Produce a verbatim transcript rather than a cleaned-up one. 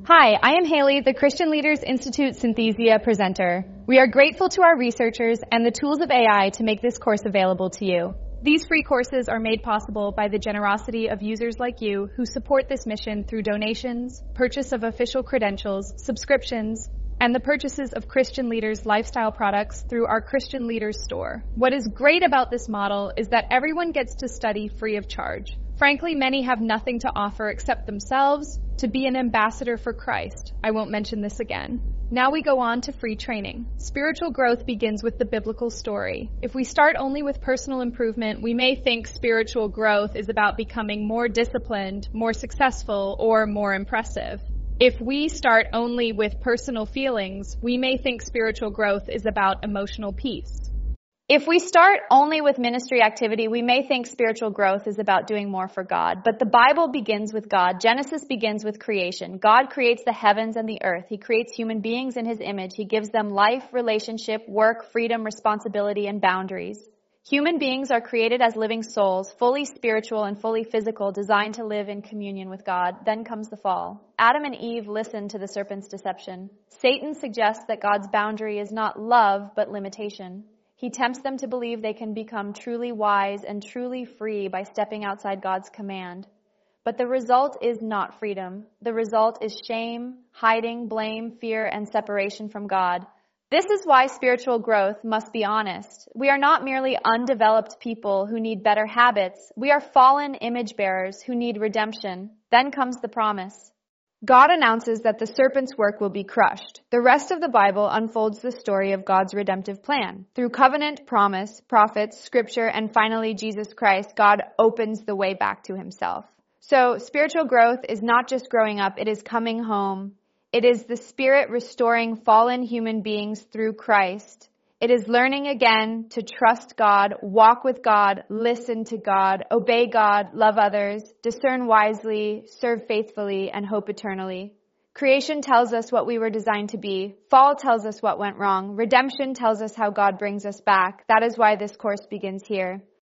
Hi, I am Haley, the Christian Leaders Institute Synthesia presenter. We are grateful to our researchers and the tools of A I to make this course available to you. These free courses are made possible by the generosity of users like you who support this mission through donations, purchase of official credentials, subscriptions, and the purchases of Christian Leaders lifestyle products through our Christian Leaders store. What is great about this model is that everyone gets to study free of charge. Frankly, many have nothing to offer except themselves to be an ambassador for Christ. I won't mention this again. Now we go on to free training. Spiritual growth begins with the biblical story. If we start only with personal improvement, we may think spiritual growth is about becoming more disciplined, more successful, or more impressive. If we start only with personal feelings, we may think spiritual growth is about emotional peace. If we start only with ministry activity, we may think spiritual growth is about doing more for God. But the Bible begins with God. Genesis begins with creation. God creates the heavens and the earth. He creates human beings in His image. He gives them life, relationship, work, freedom, responsibility, and boundaries. Human beings are created as living souls, fully spiritual and fully physical, designed to live in communion with God. Then comes the fall. Adam and Eve listened to the serpent's deception. Satan suggests that God's boundary is not love, but limitation. He tempts them to believe they can become truly wise and truly free by stepping outside God's command. But the result is not freedom. The result is shame, hiding, blame, fear, and separation from God. This is why spiritual growth must be honest. We are not merely undeveloped people who need better habits. We are fallen image bearers who need redemption. Then comes the promise. God announces that the serpent's work will be crushed. The rest of the Bible unfolds the story of God's redemptive plan. Through covenant, promise, prophets, scripture, and finally Jesus Christ, God opens the way back to Himself. So spiritual growth is not just growing up, it is coming home. It is the Spirit restoring fallen human beings through Christ. It is learning again to trust God, walk with God, listen to God, obey God, love others, discern wisely, serve faithfully, and hope eternally. Creation tells us what we were designed to be. Fall tells us what went wrong. Redemption tells us how God brings us back. That is why this course begins here.